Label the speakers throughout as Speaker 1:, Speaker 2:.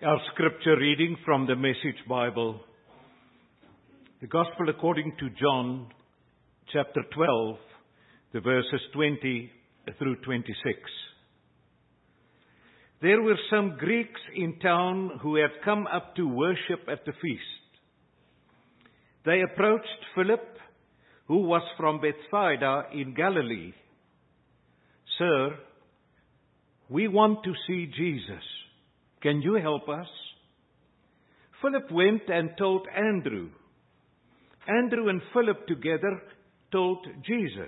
Speaker 1: Our scripture reading from the Message Bible, the Gospel according to John, chapter 12, the verses 20 through 26. There were some Greeks in town who had come up to worship at the feast. They approached Philip, who was from Bethsaida in Galilee. "Sir, we want to see Jesus. Can you help us?" Philip went and told Andrew. Andrew and Philip together told Jesus.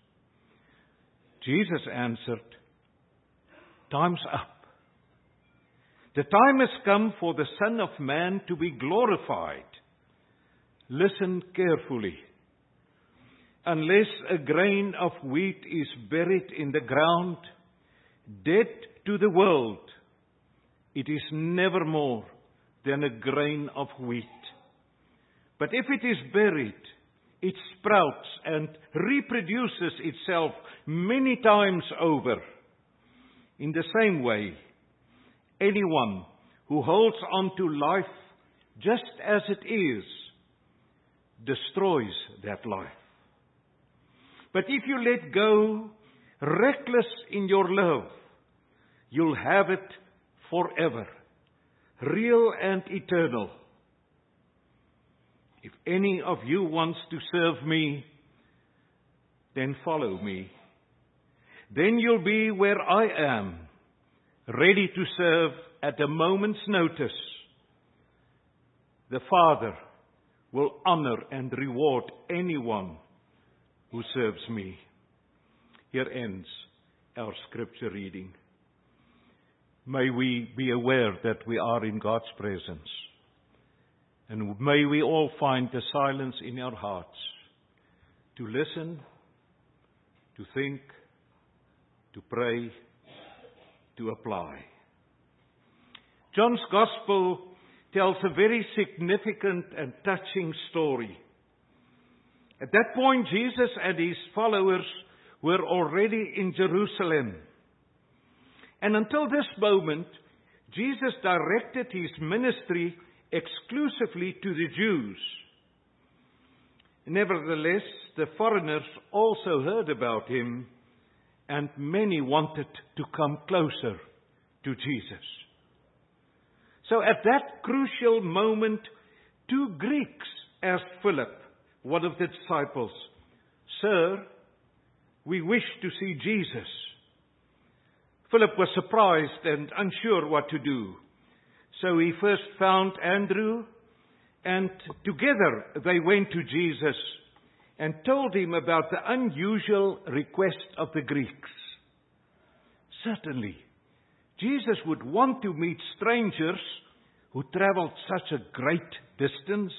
Speaker 1: Jesus answered, "Time's up. The time has come for the Son of Man to be glorified. Listen carefully. Unless a grain of wheat is buried in the ground, dead to the world, it is never more than a grain of wheat. But if it is buried, it sprouts and reproduces itself many times over. In the same way, anyone who holds on to life just as it is, destroys that life. But if you let go, reckless in your love, you'll have it forever, real and eternal. If any of you wants to serve me, then follow me. Then you'll be where I am, ready to serve at a moment's notice. The Father will honor and reward anyone who serves me." Here ends our scripture reading. May we be aware that we are in God's presence. And may we all find the silence in our hearts to listen, to think, to pray, to apply. John's Gospel tells a very significant and touching story. At that point, Jesus and his followers were already in Jerusalem. And until this moment, Jesus directed his ministry exclusively to the Jews. Nevertheless, the foreigners also heard about him, and many wanted to come closer to Jesus. So at that crucial moment, two Greeks asked Philip, one of the disciples, "Sir, we wish to see Jesus." Philip was surprised and unsure what to do. So he first found Andrew, and together they went to Jesus and told him about the unusual request of the Greeks. Certainly, Jesus would want to meet strangers who traveled such a great distance.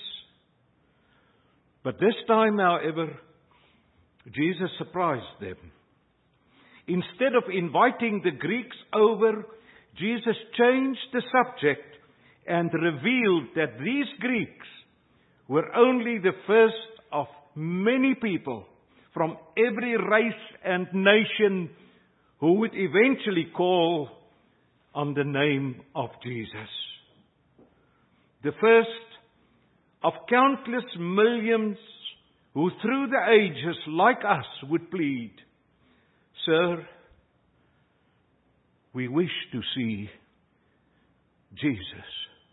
Speaker 1: But this time, however, Jesus surprised them. Instead of inviting the Greeks over, Jesus changed the subject and revealed that these Greeks were only the first of many people from every race and nation who would eventually call on the name of Jesus. The first of countless millions who through the ages, like us, would plead, "Sir, we wish to see Jesus."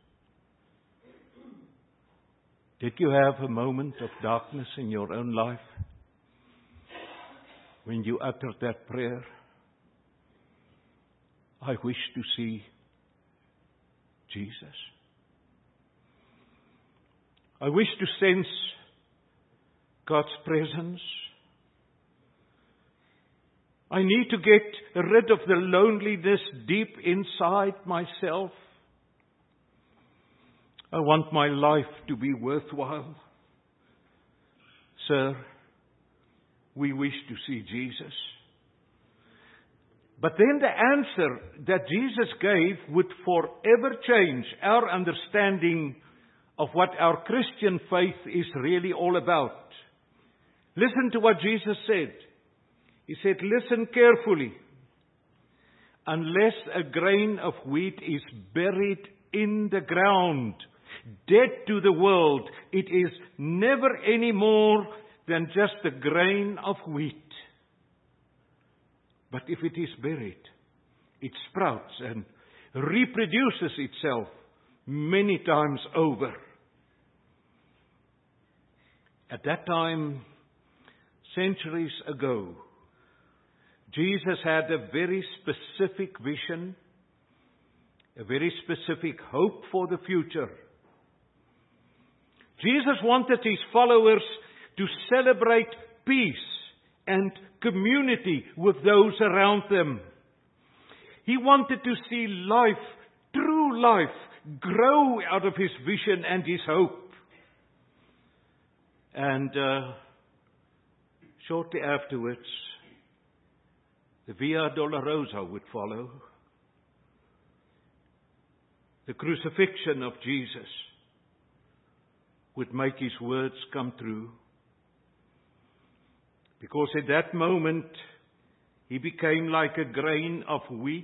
Speaker 1: Did you have a moment of darkness in your own life when you uttered that prayer? "I wish to see Jesus. I wish to sense God's presence. I need to get rid of the loneliness deep inside myself. I want my life to be worthwhile. Sir, we wish to see Jesus." But then the answer that Jesus gave would forever change our understanding of what our Christian faith is really all about. Listen to what Jesus said. He said, "Listen carefully. Unless a grain of wheat is buried in the ground, dead to the world. It is never any more than just a grain of wheat. But if it is buried, it sprouts and reproduces itself many times over. At that time, centuries ago, Jesus had a very specific vision, a very specific hope for the future. Jesus wanted his followers to celebrate peace and community with those around them. He wanted to see life, true life, grow out of his vision and his hope. And shortly afterwards, the Via Dolorosa would follow. The crucifixion of Jesus would make his words come true. Because at that moment, he became like a grain of wheat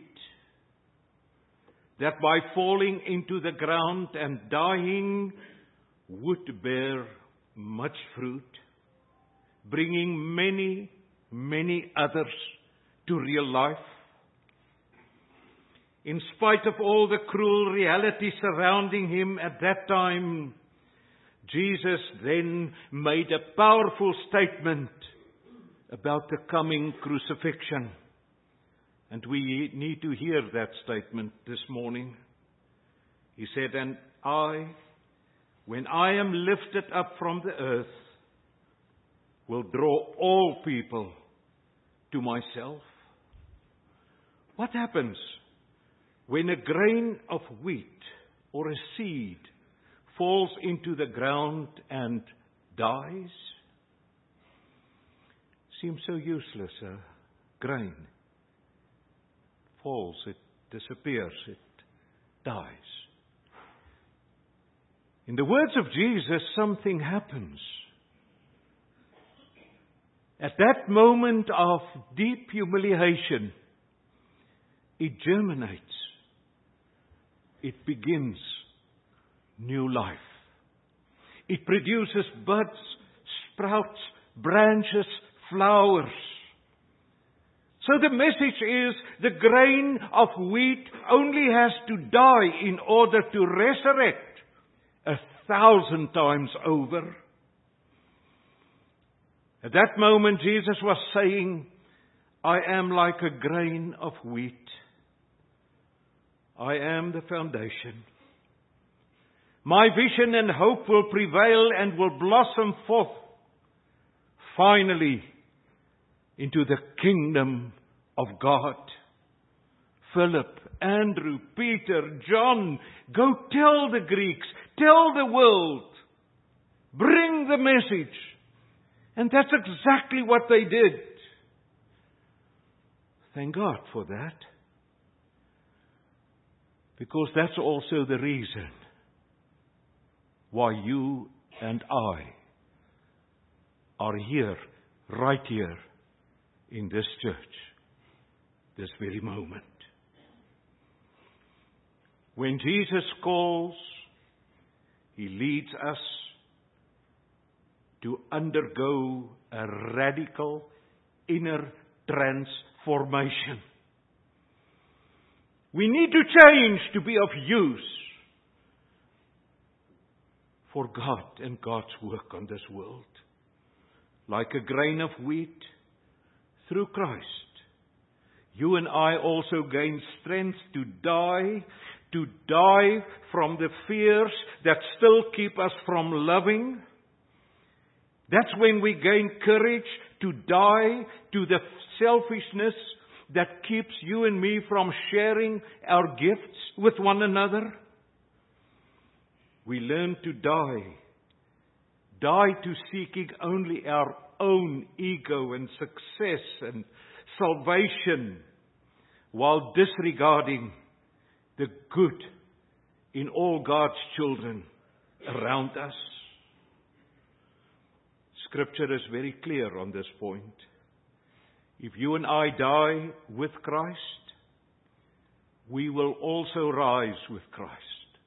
Speaker 1: that by falling into the ground and dying would bear much fruit, bringing many, many others to real life. In spite of all the cruel reality surrounding him at that time, Jesus then made a powerful statement about the coming crucifixion. And we need to hear that statement this morning. He said, "And I, when I am lifted up from the earth, will draw all people to myself." What happens when a grain of wheat or a seed falls into the ground and dies? Seems so useless, a grain. Falls, it disappears, it dies. In the words of Jesus, something happens. At that moment of deep humiliation, it germinates. It begins new life. It produces buds, sprouts, branches, flowers. So the message is, the grain of wheat only has to die in order to resurrect 1,000 times over. At that moment, Jesus was saying, I am like a grain of wheat. I am the foundation. My vision and hope will prevail and will blossom forth, finally, into the kingdom of God. Philip, Andrew, Peter, John, go tell the Greeks, tell the world, bring the message. And that's exactly what they did. Thank God for that. Because that's also the reason why you and I are here, right here, in this church, this very moment. When Jesus calls, He leads us to undergo a radical inner transformation. We need to change to be of use for God and God's work on this world. Like a grain of wheat, through Christ, you and I also gain strength to die from the fears that still keep us from loving. That's when we gain courage to die to the selfishness that keeps you and me from sharing our gifts with one another. We learn to die to seeking only our own ego and success and salvation, while disregarding the good in all God's children around us. Scripture is very clear on this point. If you and I die with Christ, we will also rise with Christ.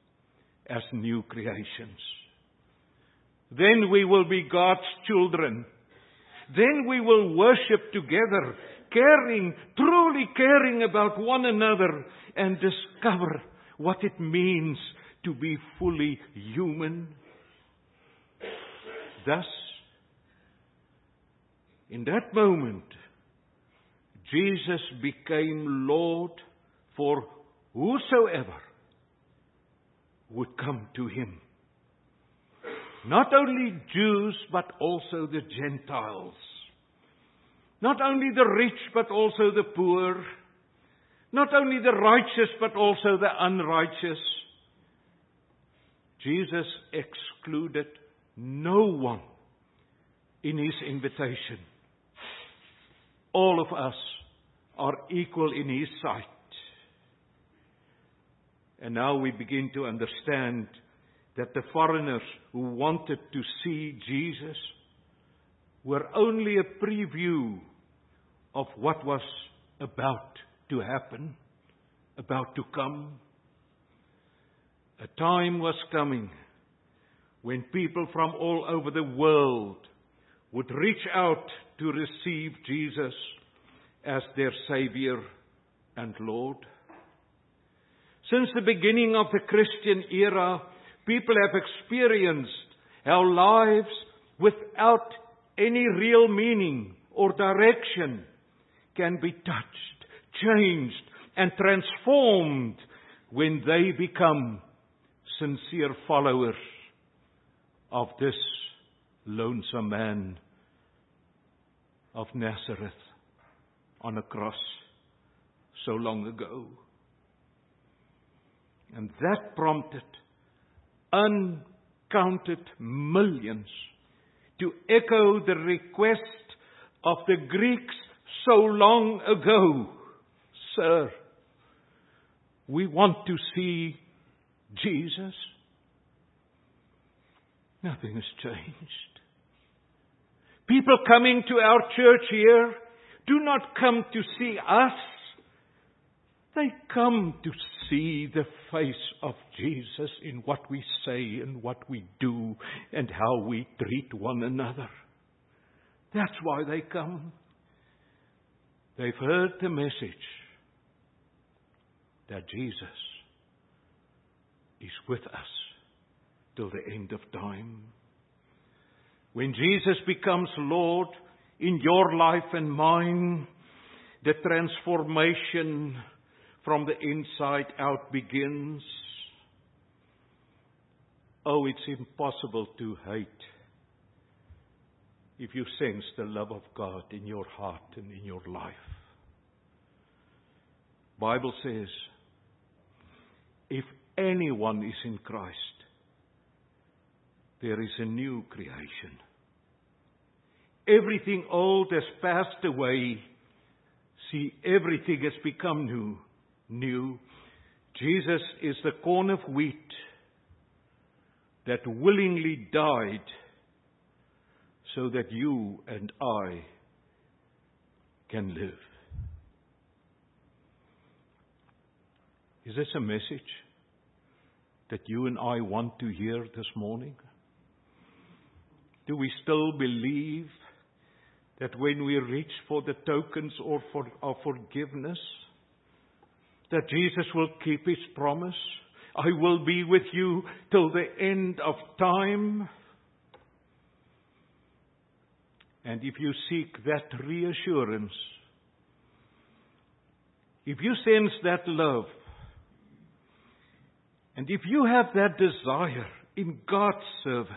Speaker 1: as new creations. Then we will be God's children. Then we will worship together, truly caring about one another, and discover what it means to be fully human. Thus, in that moment, Jesus became Lord for whosoever would come to Him. Not only Jews, but also the Gentiles. Not only the rich, but also the poor. Not only the righteous, but also the unrighteous. Jesus excluded no one in His invitation. All of us are equal in His sight. And now we begin to understand that the foreigners who wanted to see Jesus were only a preview of what was about to happen, about to come. A time was coming when people from all over the world would reach out to receive Jesus as their Savior and Lord. Since the beginning of the Christian era, people have experienced how lives without any real meaning or direction can be touched, changed, and transformed when they become sincere followers of this lonesome man of Nazareth on a cross so long ago. And that prompted uncounted millions to echo the request of the Greeks so long ago. Sir, we want to see Jesus. Nothing has changed. People coming to our church here do not come to see us. They come to see the face of Jesus in what we say and what we do and how we treat one another. That's why they come. They've heard the message that Jesus is with us till the end of time. When Jesus becomes Lord in your life and mine, the transformation from the inside out begins. Oh, it's impossible to hate if you sense the love of God in your heart and in your life. Bible says, if anyone is in Christ, there is a new creation. Everything old has passed away. See, everything has become new. Jesus is the corn of wheat that willingly died so that you and I can live. Is this a message that you and I want to hear this morning? Do we still believe that when we reach for the tokens or for our forgiveness, that Jesus will keep His promise? I will be with you till the end of time. And if you seek that reassurance, if you sense that love, and if you have that desire in God's service,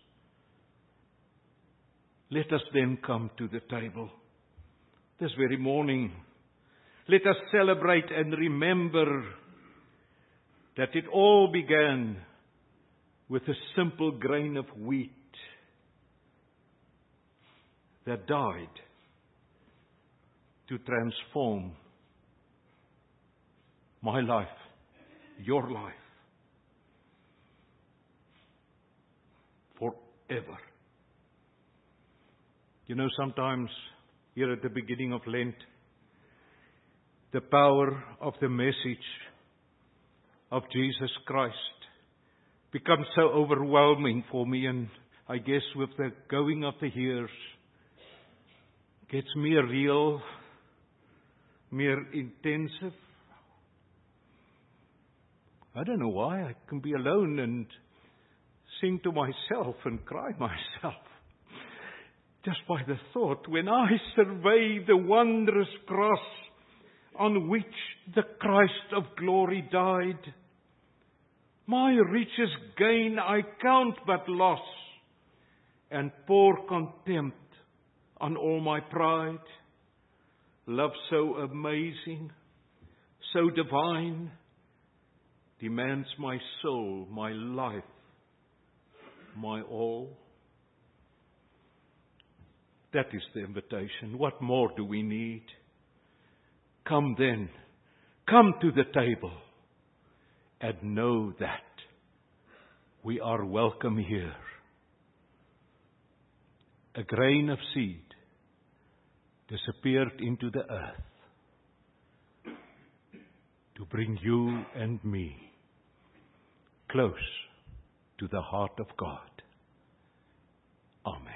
Speaker 1: let us then come to the table this very morning. Let us celebrate and remember that it all began with a simple grain of wheat that died to transform my life, your life, forever. You know, sometimes here at the beginning of Lent, the power of the message of Jesus Christ become so overwhelming for me, and I guess with the going of the years, gets meer real, meer intensive. I don't know why. I can be alone and sing to myself and cry myself. Just by the thought, when I survey the wondrous cross on which the Christ of glory died, my richest gain I count but loss, and pour contempt on all my pride. Love so amazing, so divine, demands my soul, my life, my all. That is the invitation. What more do we need? Come then, come to the table, and know that we are welcome here. A grain of seed disappeared into the earth to bring you and me close to the heart of God. Amen.